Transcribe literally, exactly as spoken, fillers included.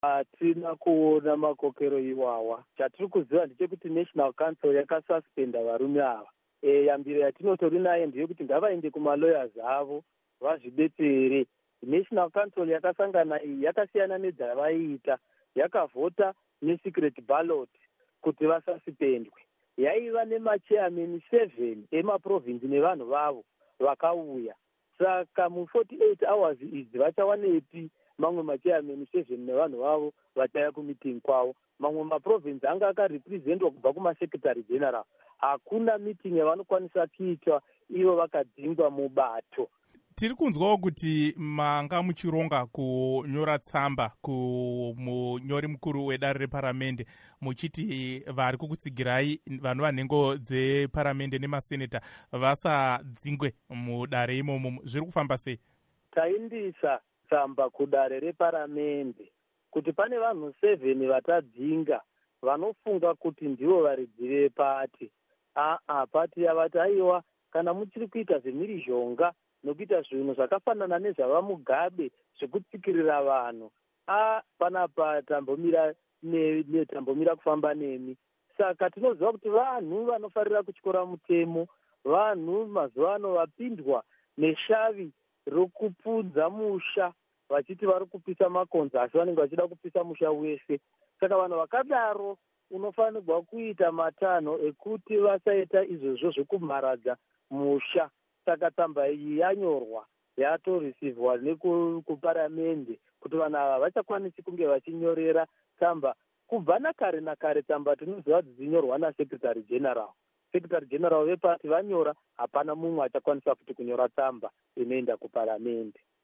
hatina kuona makokero iwawa. Chatiri kuziva ndechekuti National Council yakasuspenda varume ava. E, yambiro yatinotori nayo ndeyekuti ngavaende kumalawyers avo vazvidetsere. National Council yakasangana iyi yakasiyana nedzavaiita, yakavhota nesecret ballot kuti vasasuspendwe. Yaiva nemachairman seven emaprovince nevanhu vavo vakauya. Saka mu forty-eight hours idzi vachawanepi mamwe machairman seven nevanhu vavo vachaya kumeeting kwavo? Mamwe maprovince anga akarepresentwa kubva kumasecretary general. Hakuna meeting yavanokwanisa kuita ivo vakadzingwa mubato. Tiri kunzwawo kuti manga muchironga kunyora tsamba kumunyori mukuru wedare reparamende muchiti vari kukutsigirai vanhu nhengo dzeparamende nemaseneta vasadzingwe mudare imomo. Zviri kufamba sei? Taindisa tsamba kudare reparamende kuti pane vanhu seven vatadzinga vanofunga kuti ndivo varidzi vepati. Aa, pati yavati aiwa kana muchiri kuita zvemhirizhonga nokuita zvinhu zvakafanana nezvavamugabe zvekutsikirira vanhu, a panapa tambomira ne tambomira kufamba nemi. Saka tinoziva kuti vanhu vanofarira kutyora mutemo, vanhu mazuva ano vapindwa neshavi rokupudza musha vachiti vari kupisa makonzo asi vanenge vachida kupisa musha wese. Saka vanhu vakadaro unofanirwa kuita matanho ekuti vasaita izvozvo zvekumharadza musha. Saka tsamba iyi yanyorwa yatorisivhwa nekuparamende kuti vanhu ava vachakwanisi kunge vachinyorera tsamba kubva nakare nakare. Tsamba tinoziva kuti dzinyorwa nasecretary general. Secretary general vepati vanyora, hapana mumwe achakwanisa futi kunyora tsamba inoenda kuparamende.